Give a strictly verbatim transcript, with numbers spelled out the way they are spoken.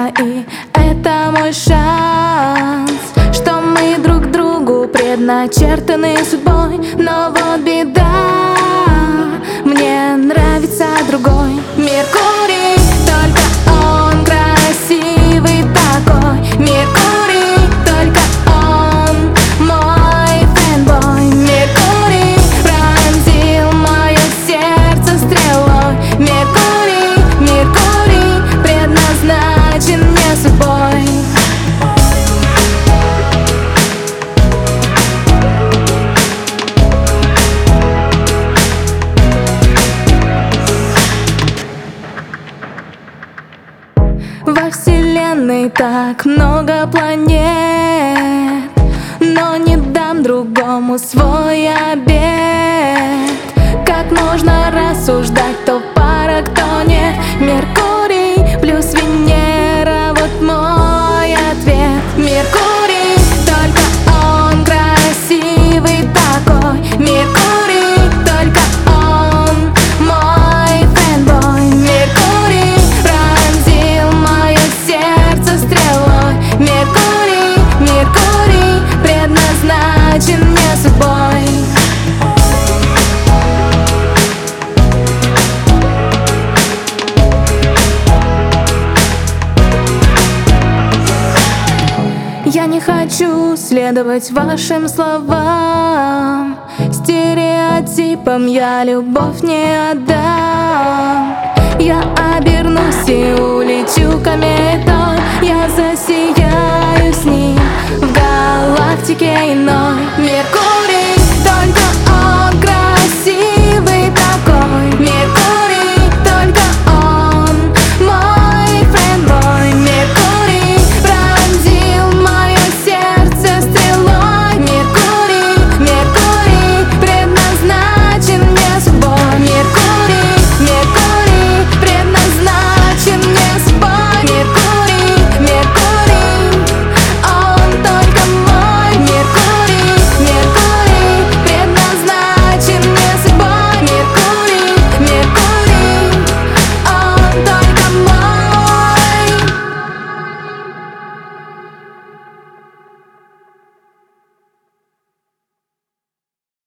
и это мой шанс, что мы друг другу предначертаны судьбой. Но вот беда, мне нравится другой. Меркурий, только он красивый такой. Меркурий, только он мой фэнбой. Меркурий пронзил мое сердце стрелой. Меркурий, Меркурий предназначен мне судьбой. Во вселенной так много планет, но не дам другому свой обет. Как можно рассуждать, то пара, кто нет. Меркурий плюс Венера, вот мой ответ. Меркурий, только он красивый такой. Меркурий, только он мой фэнбой. Меркурий пронзил мое сердце стрелой. Меркурий, Меркурий предназначен мне судьбой. Я не хочу следовать вашим словам, стереотипам я любовь не отдам. Я оберу